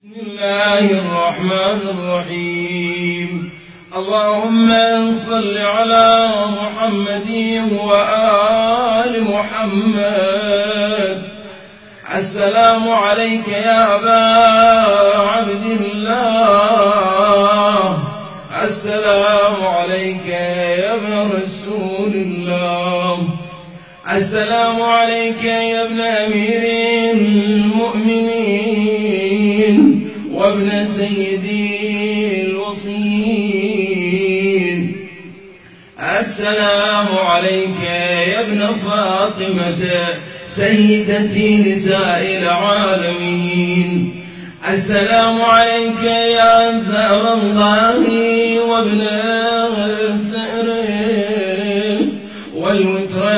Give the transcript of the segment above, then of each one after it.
بسم الله الرحمن الرحيم. اللهم صل على محمد وآل محمد. السلام عليك يا أبا عبد الله، السلام عليك يا ابن رسول الله، السلام عليك يا ابن أمير المؤمنين وابن سيدي الوصيين. السلام عليك يا ابن فاطمة سيدتي نساء العالمين. السلام عليك يا ثأر الله وابن الثأر والوتر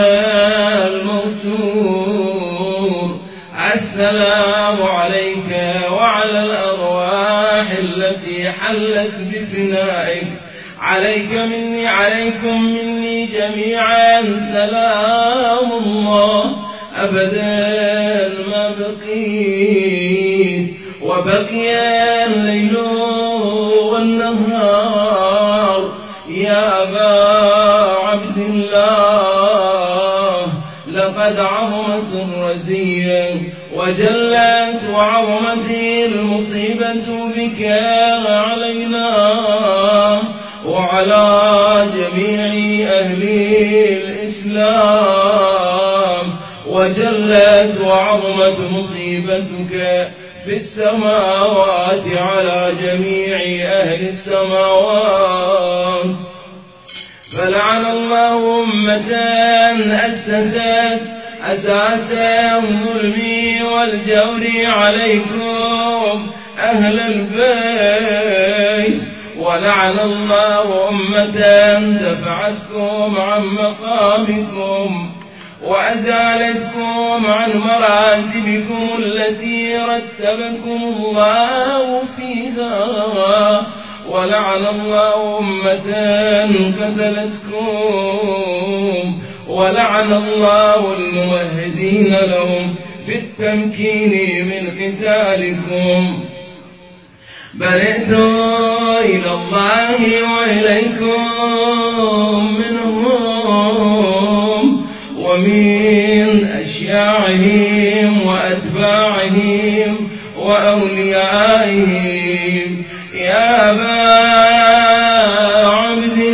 الموتور. السلام عليك وعلى الأرواح التي حلت بفنائك. عليك مني عليكم مني جميعا سلام الله أبدا ما بقيت، وبقي الليل والنهار. يا أبا عبد الله، لقد عظمت الرزية وجلت وعظمت المصيبة بك علينا وعلى جميع أهل الإسلام، وجلت وعظمت مصيبتك في السماوات على جميع أهل السماوات. فلعن الله أمة أسست أساس الظلم والجور عليكم أهل البيت، ولعن الله أمة دفعتكم عن مقامكم وأزالتكم عن مراتبكم التي رتبكم الله فيها، ولعن الله أمة قتلتكم، ولعن الله الممهدين لهم بالتمكين من قتالكم. برئت إلى الله وإليكم منهم ومن أشياعهم وأتباعهم وأوليائهم. يا أبا عبد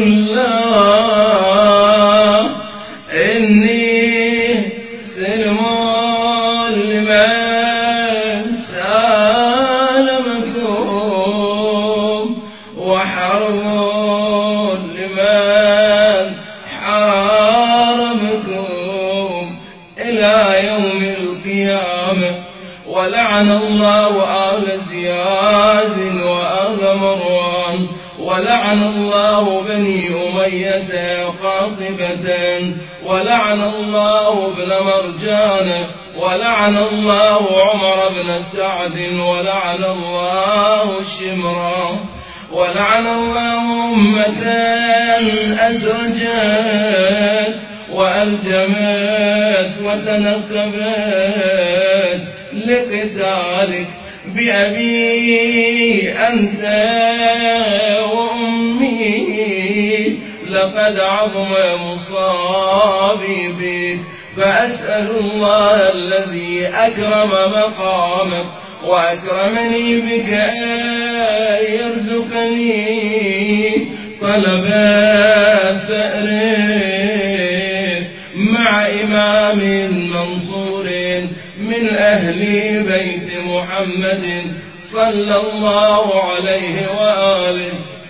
الله، إني سلم لمن سالمكم وحرب لمن حاربكم إلى يوم القيامة. ولعن الله آل زياد وآل مروان، ولعن الله بني أمية قاطبة، ولعن الله ابن مرجان، ولعن الله عمر بن سعد، ولعن الله الشمران، ولعن الله أمة أسرجت وألجمت وتنقبت لقتالك بأبي أنت وأمي. لقد عظم مصابي بك، فأسأل الله الذي أكرم مقامك وأكرمني بك أن يرزقني طلب الثأر مع إمام منصور من أهل بيت محمد صلى الله عليه وآله.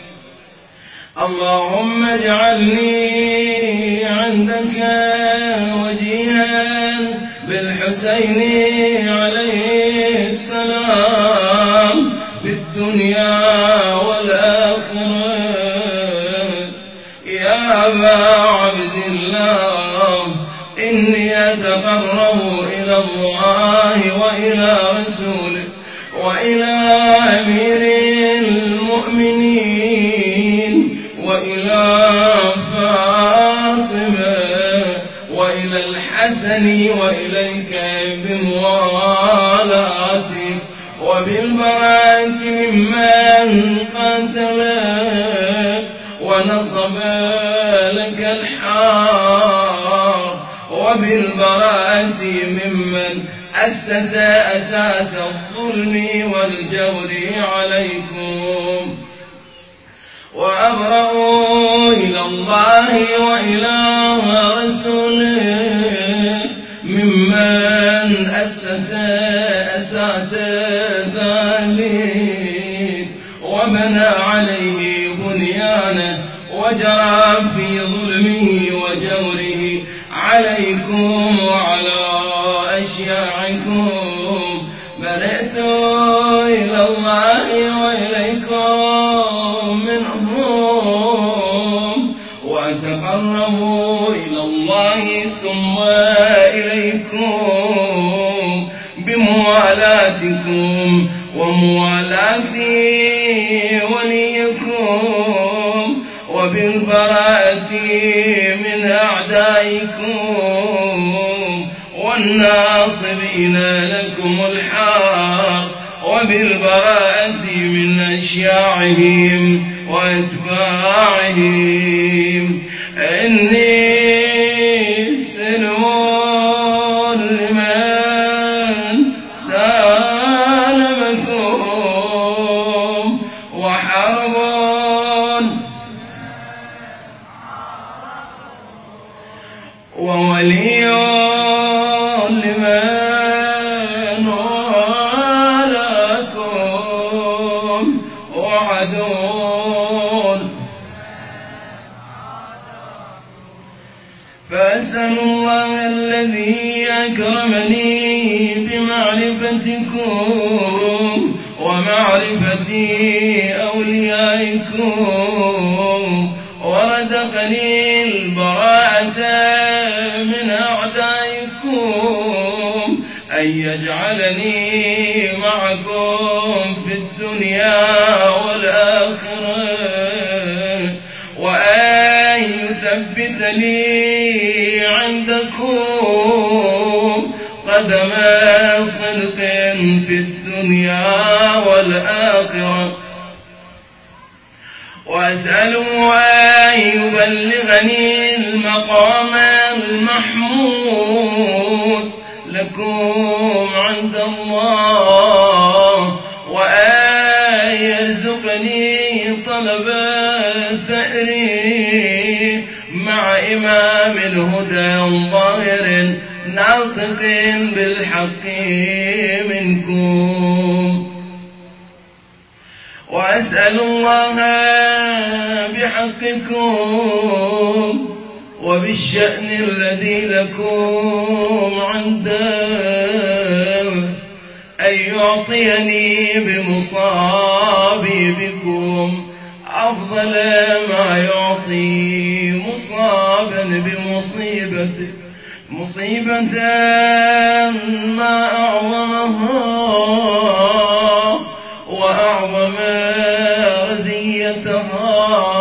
اللهم اجعلني عندك وجيها بالحسين عليه السلام في الدنيا والآخرة. يا أبا عبد الله، إني أتقرب إلى الله وإلى رسوله وإلى أمير المؤمنين وإلى فاطمة وإلى الحسن وإليك بموالاتك وبالبركة البراءة ممن قاتلك ونصب لك الحار، وبالبراءة ممن أسس أساس الظلم والجور عليكم. وأبرأ إلى الله وإلى رسوله ممن أسس أساس ذلك وبنى عليه بنيانه وجرى في ظلمه وجوره عليكم وعلى أشياعكم. برئت إلى الله وإليكم منهم، وأتقرب إلى الله ثم إليكم بموالاتكم وموالاة وليكم، وبالبراءة من أعدائكم والناصرين لكم الحق، وبالبراءة من أشياعهم وأتباعهم. إني سلم لمن سالمكم، وحرب وولي لمن والاكم، وعدو. فأسأل الله الذي أكرمني بمعرفتكم ومعرفة أوليائكم، ورزقني البراءة من أعدائكم، أن يجعلني معكم في الدنيا والآخرة، وأن يثبت لي عندكم قدم صدق في الدنيا والآخرة. وأسأله أن يبلغني المقام المحمود لكم عند الله، وأن يرزقني طلب ثأري مع إمام الهدى ظاهر ناطق بالحق منكم. وأسأل الله بحقكم وبالشأن الذي لكم عنده أن يعطيني بمصابي بكم أفضل ما يعطي مصابا بمصيبته، مصيبة ما أعظمها وأعظم رزيتها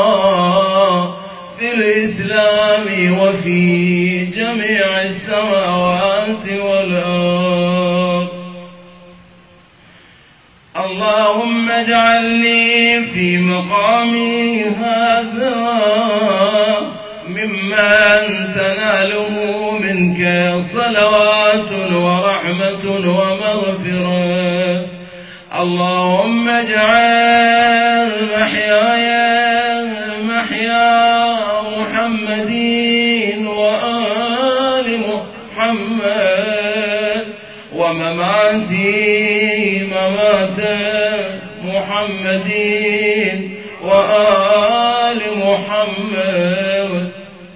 في الإسلام وفي جميع السماوات والأرض. اللهم اجعلني في مقامي هذا ممن تناله منك صلوات ورحمة ومغفرة. اللهم اجعل محياي محيا محمد وآل محمد، ومماتي ممات محمد وآل محمد.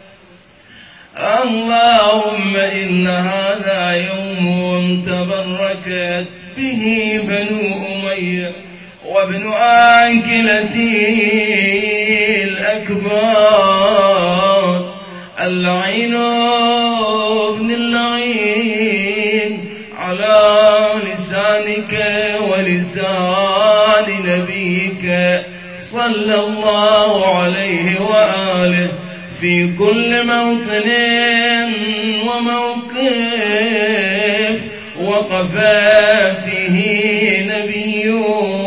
اللهم إن هذا يوم تبركت به بنو أمية وابن آكلته الأكبر، اللعين ابن اللعين على لسانك ولسان نبيك صلى الله عليه وآله في كل موطن وموقف وقف فيه نبي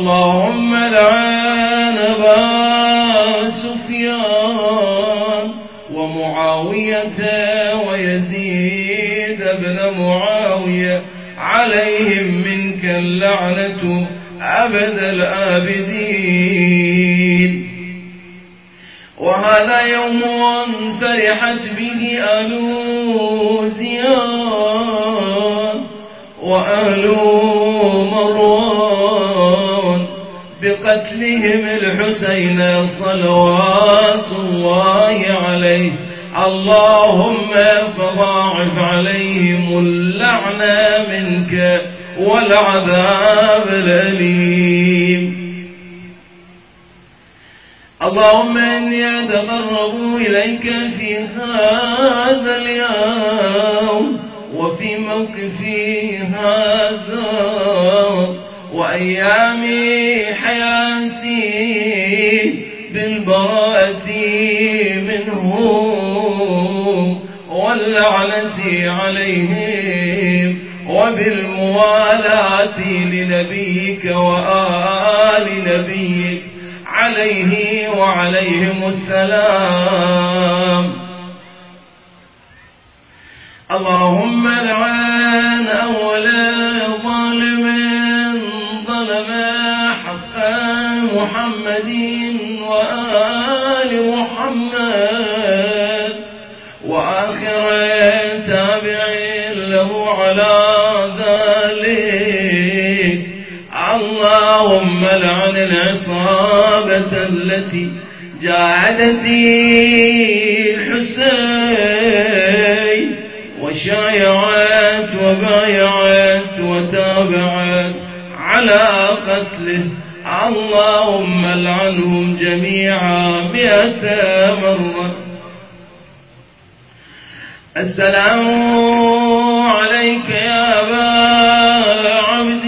اللهم لعن أبا سفيان ومعاوية ويزيد بن معاوية عليهم منك اللعنة أبد الآبدين. وهذا يوم فرحت به آل زياد وآل مروان بقتلهم الحسين صلوات الله عليه. اللهم فضاعف عليهم اللعنة منك والعذاب الأليم. اللهم إني أتقرب إليك في هذا اليوم وفي موقفي هذا وأيام حياتي بالبراءة منهم واللعنة عليهم وبالموالاة لنبيك وآل نبيك عليه وعليهم السلام. اللهم لعن أول ظالم ظلم حق محمد وآل محمد وآخر تابع له على ذلك. اللهم لعن العصابة التي جاهدت الحسين وشايعت وبايعت وتابعت على قتله. اللهم لعنهم جميعا 100 مرة. السلام عليك يا أبا عبد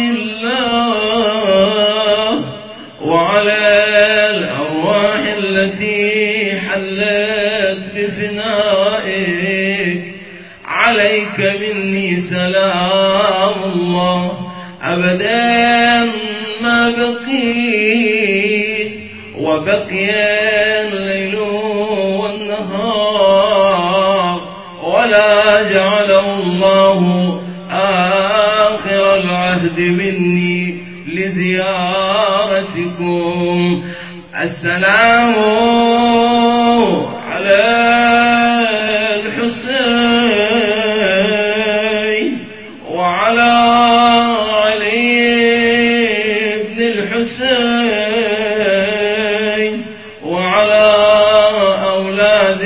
الله وعلى الأرواح التي حلت بفنائك. عليك مني سلام الله أبدا ما بقيت وبقي الليل والنهار ولا جعله الله آخر العهد مني لزيارتكم. السلام على الحسين وعلى علي بن الحسين وعلى أولاد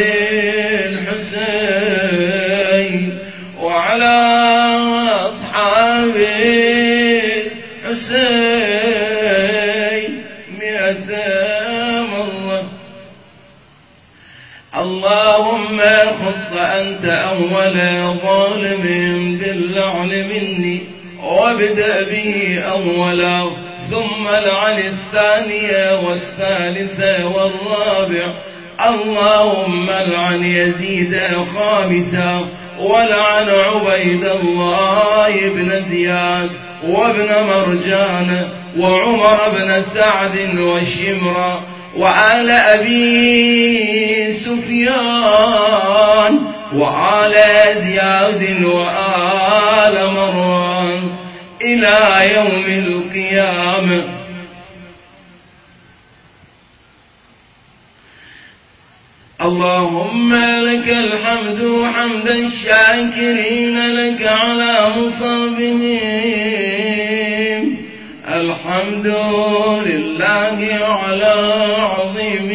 الحسين وعلى أصحاب الحسين 100 مرة. اللهم خص أنت أول ظالم باللعن مني وابدأ به أولا ثم لعن الثانية والثالثة والرابع. اللهم لعن يزيد خامسا ولعن عبيد الله بن زياد وابن مرجان وعمر بن سعد وشمرا وآل أبي سفيان وآل زياد وآل مروان إلى يوم القيامة. اللهم لك الحمد حمد الشاكرين لك على مصابهم. الحمد لله على عظيم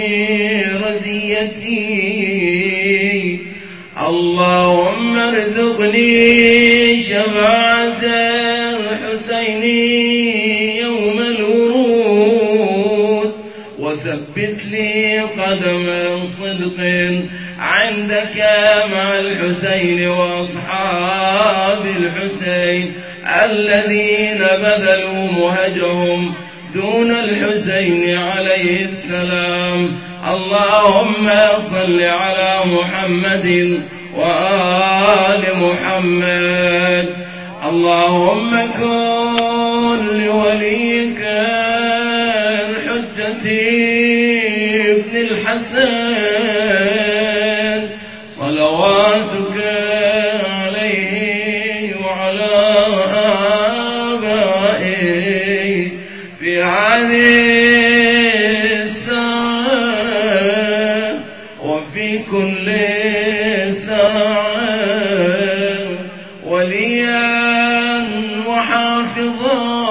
رزيتي. اللهم ارزقني شفاعة الحسين يوم الورود وثبت لي قدم صدق عندك مع الحسين وأصحاب الحسين الذين بذلوا مهجهم دون الحسين عليه السلام. اللهم صل على محمد وآل محمد. اللهم كن لوليك الحسن صلواتك عليه وعلى آبائه في هذه الساعة وفي كل ساعة وليا وحافظا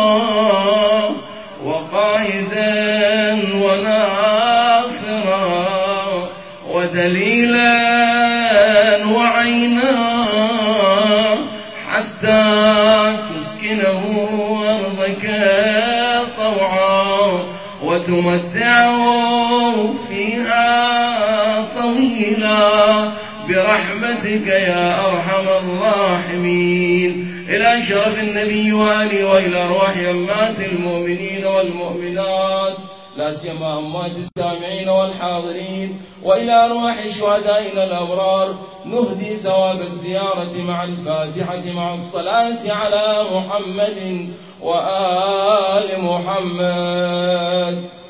وقائدا وناصرا ودليلا وعينا حتى تسكنه أرضك طوعا وتمتعه فيها طويلا برحمتك يا أرحم الراحمين. إلى شرف النبي وآله وإلى أرواح أمهات المؤمنين والمؤمنات لا سيما أموات السامعين والحاضرين وإلى أرواح شهدائنا الأبرار نهدي ثواب الزيارة مع الفاتحة مع الصلاة على محمد وآل محمد.